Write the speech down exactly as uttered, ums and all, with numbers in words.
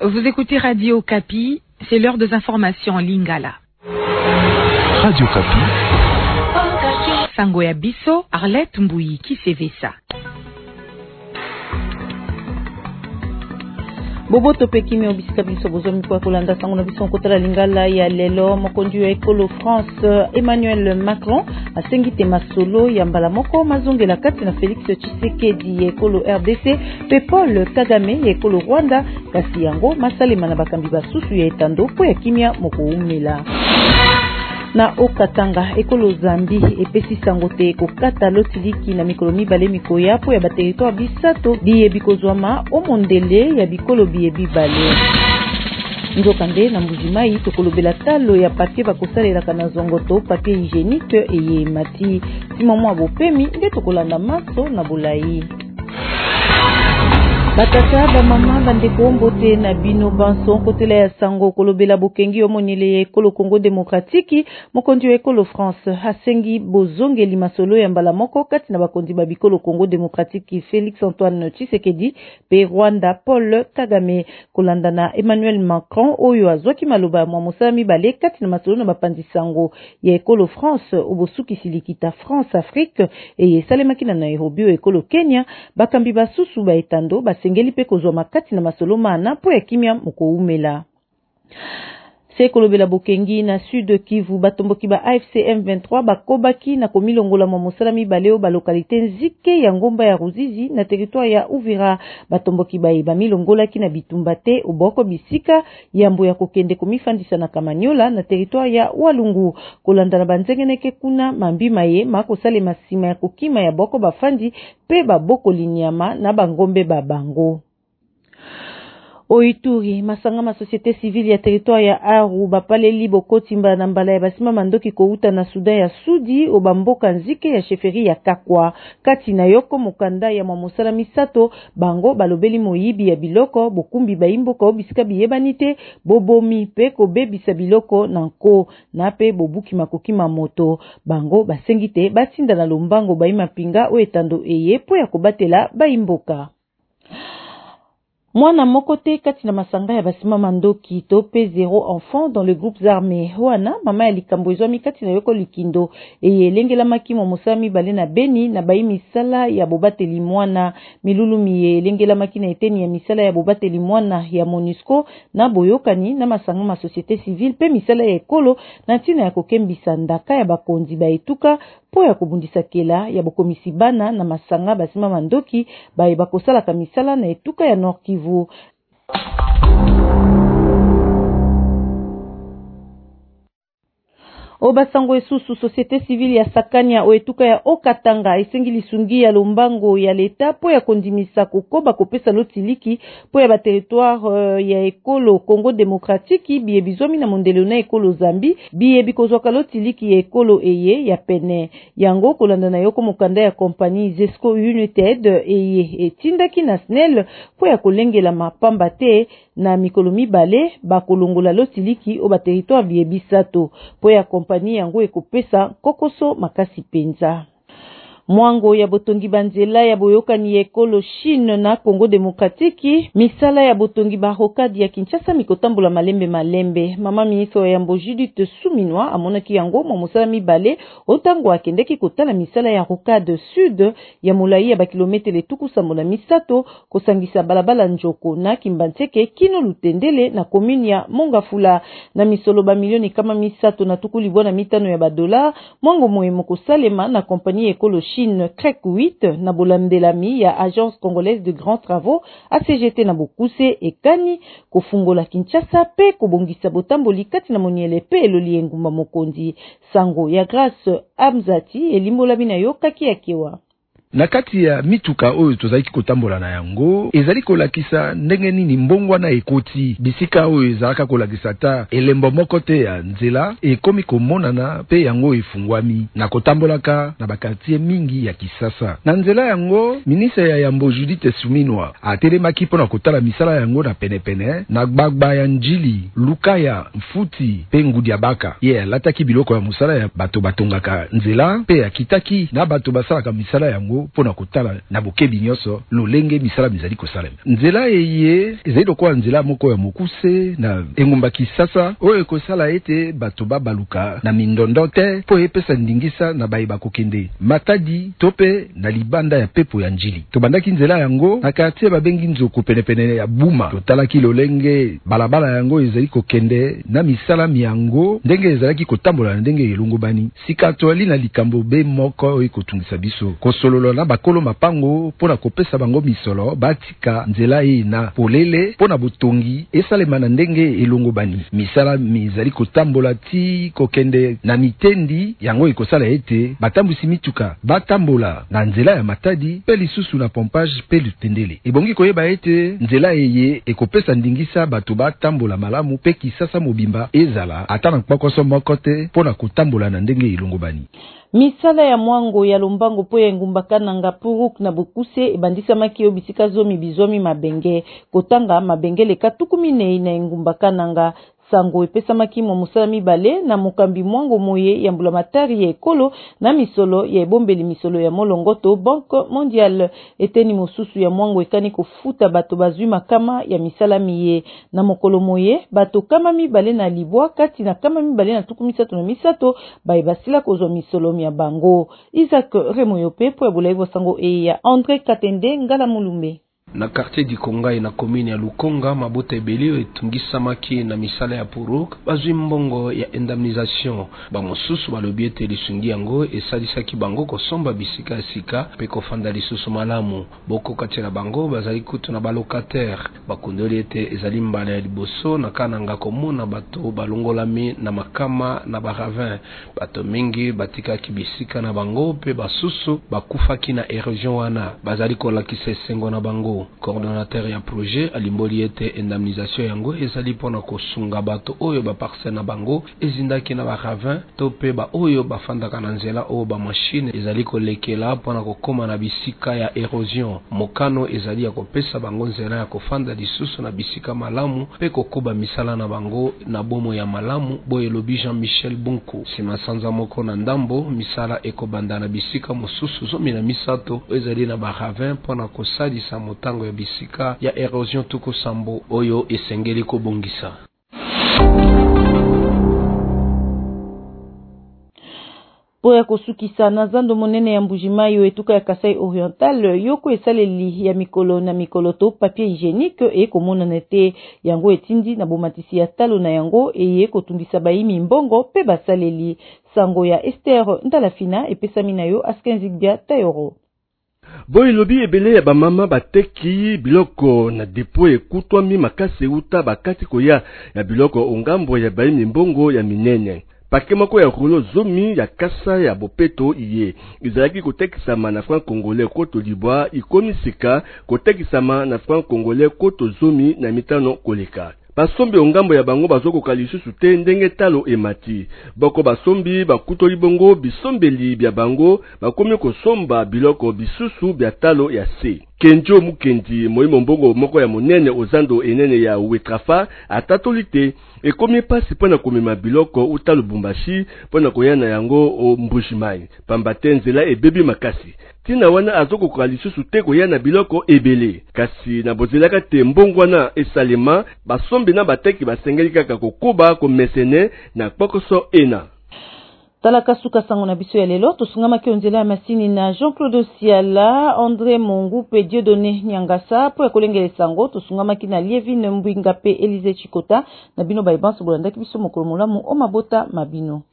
Vous écoutez Radio Kapi, c'est l'heure des informations en Lingala. Radio Kapi. Sango ya biso, Arlette Mbouyi Kisevesa. Bobo topeki me obisika biso bozomi kwa kolanda sango na biso kotala lingala ya lelo mokonzi wa Ekolo France Emmanuel Macron asengite masolo ya mbala moko mazongela kati na Félix Tshisekedi ya Ekolo R D C pe Paul Kagame ya Ekolo Rwanda kasi yango masalema na bakambi basusu ya etando po ya kimia moko umela. Na Okatanga Ekolo Zambi epesi sango te kokata lotiliki na mikolo mibale mikoya po ya ba territoire bisato biye bikozwama omondele ya bikolo biye bibale. Nzokande na mbujimai tokolobela talo ya papier bakosalelaka na zongoto papier hygiénique eye mati simamo abopemi nde tokolanda maso na bolayi. Batata ba mama bandeko mbote na bino banso kotela ya sango kolobela bokengi omonile ya Ekolo Congo Démocratique mokonzi wa Ekolo France hasengi bozongeli masolo ya mbala moko kati na bakonzi ba bikolo Congo Démocratique Félix Antoine Tshisekedi pe Rwanda Paul Kagame kolanda na Emmanuel Macron oyo azwaki maloba mwa mosala mibale kati na masolo na bapanzi sango ya Ekolo France obosuki silikita France Afrique eye salemaki na Nairobi Ekolo Kenya bakambi basusu ba etando ba sengeli pe kozwa makati na masolo mana po ya kimia moko umela. Sekolobela bokengi na Sud Kivu batomboki ba A F C M vingt-trois bakobaki na komilongola mwa mosala mibale ba lokalite nzike ya ngomba ya Ruzizi na territoire ya Uvira batomboki ba ba milongola ki na bitumba te oboko bisika yambo ya kokende komifandisa na Kamanyola na territoire ya Walungu kolanda na banzengeneke kuna mambima ye mako sale masima ya kokima ya boko bafandi pe baboko linyama na bangombe babango. Oituri masanga ma société civile ya territoire ya Aru bapaleli bokotimba na mbala ya basima mandoki kouta na Sudan ya Sudi obamboka nzike ya sheferi ya Kakwa kati na yoko mokanda ya mosala misato bango balobeli moyibi ya biloko bokumbi baimboka obisika biyebanite bobomi pe kobebisa biloko na nko na pe bobuki makoki moto bango basengite batinda na lombango baima pinga o etando eye po ya kobatela baimboka. Mwana mokote kati na masanga ya basima mandoki tope zéro enfant dans le groupe armé wana mama ya likambo ezwami kati na yoko likindo eye lengela makimo mosami bale na Beni na bayi misala ya bobateli mwana milulu miye lengela makina eteni ya misala ya bobateli mwana ya MONUSCO na boyokani na masanga ma société civile pe misala ya ekolo na tina ya kokembisa ndaka ya bakonzi ba etuka po ya kobundisa kela ya bokomisi bana na masanga basima mandoki baye bakosala ka misala na etuka ya Nord Kivu. Obasango esusu société civile ya Sakania oetuka ya Okatanga esengili sungi ya lombango ya leta po ya kondimisa kokoba kopesa lotiliki po ya ba territoire uh, ya Ekolo Congo Démocratique biye bizomi na mondelo na Ekolo Zambi biye bikozwaka lotiliki ya Ekolo eye ya pene yango kolanda na yoko mokanda ya compagnie Zesco United eye etindaki na S N E L po ya kolengela mapamba te na mikolo mibale bakolongola lotiliki o ba territoire biye bisato po ya kompani yango ekopesa kokoso makasi penza. Mwango ya botongi banzela ya boyokani Ekolo Chine na Congo Démocratique misala ya botongi barokadi ya Kinshasa mikotambola malembe malembe mama ministre ya Mbo Judith Suminwa amonaki yango mo mosala mibale otango akendeki kotala misala ya rokade sud ya molai ya bakilometre tuku sambola misato kosangisa balabala njoko na Kimbantseke kino Lutendele na commune ya Mongafula na misolo ba milioni kama misato na tuku libona mitano ya badola mwango moyemo kosalema na kompani Ekolo Chine C R E C huit na bolandelami ya Agence Congolaise de Grands Travaux A C G T na bokuse ekani kofungola Kinshasa pe kobongisa botamboli kati na moniele pe eloli engumba mokonzi sango ya Grâce Amzati elimbola bina yokaki yakewa. Na kati ya mituka oyo tozalaki kotambola na yango ezali kolakisa ndenge nini mbongwa na ekoti bisika oyo ezalaka kolakisa ta elembo moko te ya nzela ekomi komonana pe yango efungwami na kotambolaka na bakartier mingi ya Kisasa. Na nzela yango ministre ya Yambo Judith Suminwa atelemaki mpona kotala misala yango na penepene na gbagba ya Njili Lukaya Mfuti pe Ngudi ya Baka ye alataki biloko ya musala ya bato batongaka nzela pe akitaki na bato basalaka misala yango bango pona kotala na bokebi nyonso lolenge misala mizali kosalema. Nzela eye ezali lokola nzela moko ya mokuse na engumba Kisasa oyo ekosala ete bato babaluka na mindondo te po epesa ndingisa na bayeba kokende Matadi tope na libanda ya pepo ya njili. Tobandaki nzela yango na quartier babengi Nzoko penepene ya Buma. Totalaki lolenge balabala yango ezali kokende na misala miango ndenge ezalaki kotambola na ndenge elongobani. Sika toali na likambo be moko ekotungisa biso kosolola na bakolo mapango pona kopesa bango misolo batika nzela e na polele pona botongi esalema na ndenge elongobani. Misala mizali kotambola ti kokende na mitendi yango ekosala ete batambusi mituka batambola na nzela ya Matadi pe lisusu na pompage pe lutendele. Ebongi koyeba ete nzela eye ekopesa ndingisa bato batambola malamu pe Kisasa mobimba ezala ata na kpakoso moko te pona kotambola na ndenge elongobani. Misala ya mwango ya lombango po ya ngumbakana nga Puruk na Bokuse ebandisa makio bisika zomi bizomi mabenge kotanga mabenge le katukumine na ngumbakana nga sango epesa makimo musala mibale na mukambi mwango moye ya mbulamatari ya ekolo na misolo ya ebombeli misolo ya molongoto. Banque mondiale eteni mosusu ya mwango ekani kofuta bato bazwi makama ya misala miye na mokolo moye bato kama mibale na libwa kati na kama mibale na tuku misato na misato baibasila kozwa misolo ya bango. Isaac Remoyope po ya bulaibo sango e ya André Katende ngala mulumbe. Na quartier di Konga na commune ya Lukonga mabota ebelio etungisamaki na misala ya Puruk bazwi mbongo ya indemnisation bamosusu balobi ete lisungi yango esalisaki bango kosomba bisika ya sika pe kofanda lisusu malamu boko katela bango bazali kutu na balocataire bakundoli ete ezali mbala ya liboso na kananga komona bato balongolami na makama na baravin bato mingi batikaki bisika na bango pe basusu bakufaki na erosion wana bazali kolakisa esengo na bango. Coordonnateur ya projet alimboli ete indemnisation yango ezali pona kosunga bato oyo ba parcelle na bango ezindaki na ba ravin to pe ba oyo bafandaka na nzela oyo ba machine ezali kolekela pona kokoma na bisika ya erosion. Mokano ezali ya kopesa bango nzela ya kofanda lisusu na bisika malamu pe kokoba misala na bango na bomo ya malamu boye lobi Jean-Michel Bunku. Sima sanza moko na ndambo misala ekobanda na bisika mosusu zomi na misato ezali na ba ravin pona kosalisa motango ya bisika ya erosion tuko sambo oyo esengeli kobongisa. Po ya kosukisa na zando monene ya Mbujimayi etuka ya Kasai Oriental yoko esaleli ya mikolo na mikolo to papier hygiénique e komona nete yango etindi na bomatisi ya talo na yango eye kotundisa baimi mbongo pe basaleli sango ya Esther Ndalafina epesami na yo Askenzigbia Tayoro. Boy lobi ebele ya bamama bateki biloko na depo ekutwami makasi uta bakati koya ya biloko ongambo ya baimi mbongo ya minene. Pake moko ya rolo zomi ya kasa ya bopeto iye. Izalaki kotekisama na franc congolais koto libwa ikomi sika kotekisama na franc congolais koto zomi na mitano koleka. Basombi ongambo ya bango bazoko kalisusu te ndenge talo emati. Boko basombi bakutoli bongo bisombeli bya bango bakomi kosomba biloko bisusu bya talo ya se. Kenjo mukendi moimo mbongo moko ya monene ozando enene ya Wetrafa atatolite ekomi pasi pona komema biloko uta Lubumbashi pona koyana yango o Mbujimayi pambate nzela ebebi makasi. Tina wana azoko kwa lisusu te koyana biloko ebele kasi na bozelaka te mbongwana esalema basombi na bateki basengeli kaka kokuba komesene na kpokoso ena. Talaka suka sango na biso ya lelo tosungama ki onzela ya masini na Jean-Claude Siala, André Mongu pe Dieudonné Nyangasa po ya kolengele sango tosungama ki na Lievine Mbwinga pe Élise Chikota na bino baibanso bolandaki biso mokolo molamu o mabota mabino.